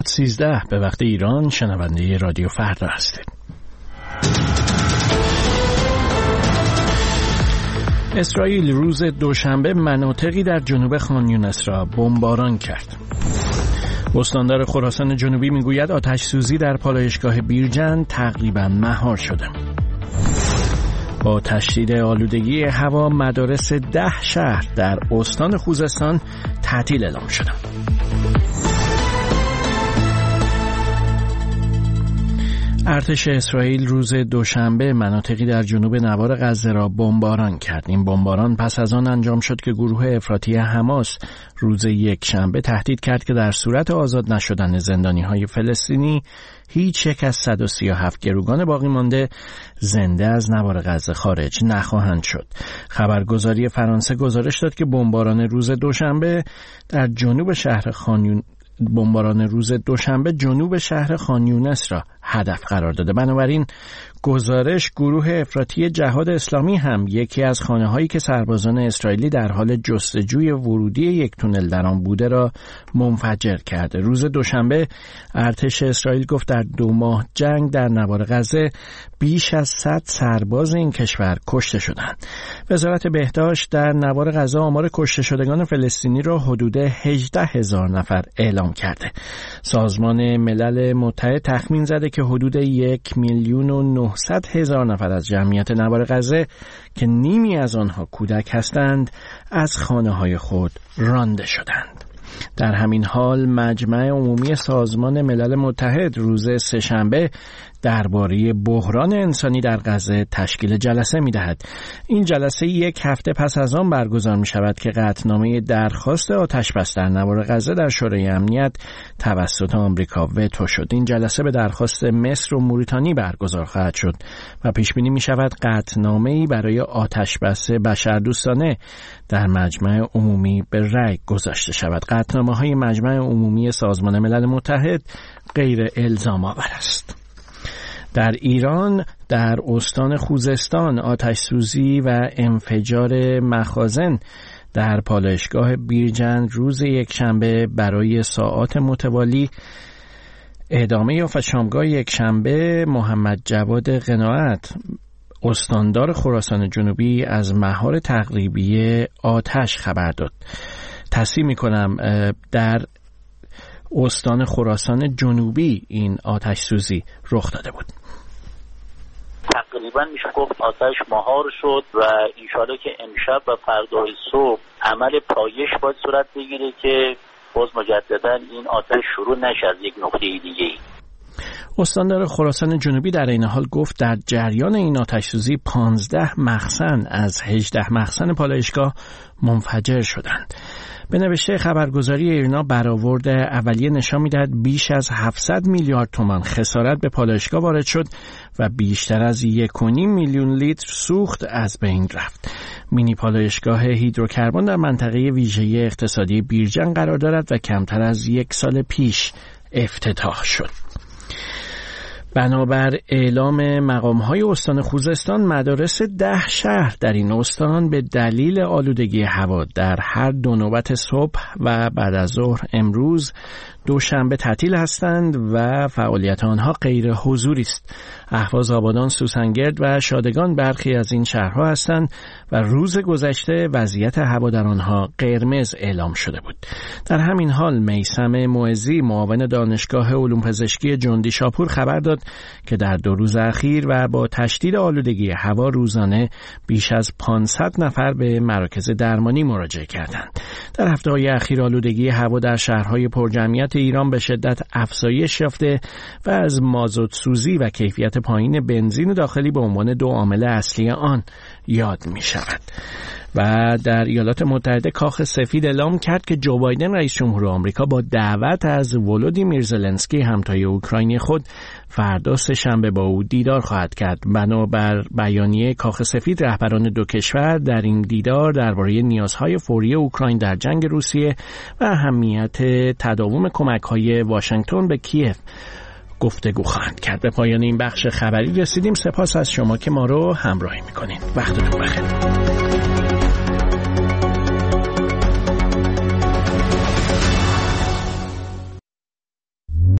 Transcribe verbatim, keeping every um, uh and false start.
سیزده به وقت ایران شنونده رادیو فردا هستید. اسرائیل روز دوشنبه مناطقی در جنوب خان یونس را بمباران کرد. استاندار خراسان جنوبی میگوید آتش سوزی در پالایشگاه بیرجند تقریبا مهار شده. با تشدید آلودگی هوا مدارس ده شهر در استان خوزستان تعطیل اعلام شدند. ارتش اسرائیل روز دوشنبه مناطقی در جنوب نوار غزه را بمباران کرد. این بمباران پس از آن انجام شد که گروه افراطی حماس روز یکشنبه تهدید کرد که در صورت آزاد نشدن زندانی‌های فلسطینی هیچ یک از صد و سی و هفت گروگان باقی مانده زنده از نوار غزه خارج نخواهند شد. خبرگزاری فرانسه گزارش داد که بمباران روز دوشنبه در جنوب شهر خان بمباران روز دوشنبه جنوب شهر خان یونس را هدف قرار داده. بنابراین گزارش گروه افراطی جهاد اسلامی هم یکی از خانه‌هایی که سربازان اسرائیلی در حال جستجوی ورودی یک تونل در آن بوده را منفجر کرده. روز دوشنبه ارتش اسرائیل گفت در دو ماه جنگ در نوار غزه بیش از صد سرباز این کشور کشته شدند. وزارت بهداشت در نوار غزه آمار کشته شدگان فلسطینی را حدود هجده هزار نفر اعلام کرده. سازمان ملل متحد تخمین زده که حدود یک میلیون و نهصد هزار نفر از جمعیت نوار غزه که نیمی از آنها کودک هستند از خانه‌های خود رانده شدند. در همین حال مجمع عمومی سازمان ملل متحد روز سه‌شنبه درباره بحران انسانی در غزه تشکیل جلسه می‌دهد. این جلسه یک هفته پس از آن برگزار می‌شود که قطعنامه درخواست آتش‌بس در نوار غزه در شورای امنیت توسط آمریکا وتو شد. این جلسه به درخواست مصر و موریتانی برگزار خواهد شد و پیش بینی می‌شود قطعنامه‌ای برای آتش‌بس بشردوستانه در مجمع عمومی به رأی گذاشته شود. قطعنامه‌های مجمع عمومی سازمان ملل متحد غیر الزام آور است. در ایران در استان خوزستان آتش سوزی و انفجار مخازن در پالایشگاه بیرجند روز یکشنبه برای ساعات متوالی ادامه یافت. و شامگاه یکشنبه محمد جواد قناعت استاندار خراسان جنوبی از مهار تقریبی آتش خبر داد. تصحیح می‌کنم در استان خراسان جنوبی این آتش سوزی رخ داده بود. تقریبا میشه گفت آتش مهار شد و انشالله که امشب و فردای صبح عمل پایش باید صورت بگیره که باز مجددا این آتش شروع نشه از یک نقطه دیگه ای. استاندار خراسان جنوبی در این حال گفت در جریان این آتش سوزی پانزده مخزن از هجده مخزن پالایشگاه منفجر شدند. به نوشته خبرگزاری ایرنا برآورد اولیه نشان می‌دهد بیش از هفتصد میلیارد تومان خسارت به پالایشگاه وارد شد و بیشتر از یک و نیم میلیون لیتر سوخت از بین رفت. مینی پالایشگاه هیدروکربن در منطقه ویژه اقتصادی بیرجند قرار دارد و کمتر از یک سال پیش افتتاح شد. بنابر اعلام مقام‌های استان خوزستان مدارس ده شهر در این استان به دلیل آلودگی هوا در هر دو نوبت صبح و بعد از ظهر امروز دوشنبه تعطیل هستند و فعالیت آنها غیر حضوری است. اهواز، آبادان، سوسنگرد و شادگان برخی از این شهرها هستند و روز گذشته وضعیت هوا در آنها قرمز اعلام شده بود. در همین حال میثم معزی معاون دانشگاه علوم پزشکی جندی شاپور خبر داد که در دو روز اخیر و با تشدید آلودگی هوا روزانه بیش از پانصد نفر به مراکز درمانی مراجعه کردند. در هفته‌های اخیر آلودگی هوا در شهرهای پرجمعیت ایران به شدت افزایش یافته و از مازوت سوزی و کیفیت پایین بنزین داخلی به عنوان دو عامل اصلی آن یاد می شود. و در ایالات متحده کاخ سفید اعلام کرد که جو بایدن رئیس جمهور آمریکا با دعوت از ولودیمیر زلنسکی همتای اوکراینی خود فردا سه‌شنبه با او دیدار خواهد کرد. بنابر بیانیه کاخ سفید رهبران دو کشور در این دیدار درباره نیازهای فوری اوکراین در جنگ روسیه و اهمیت تداوم کمک‌های واشنگتن به کیف گفتگو خواهند کرد. به پایان این بخش خبری رسیدیم. سپاس از شما که ما رو همراهی می‌کنید. وقتتون بخیر.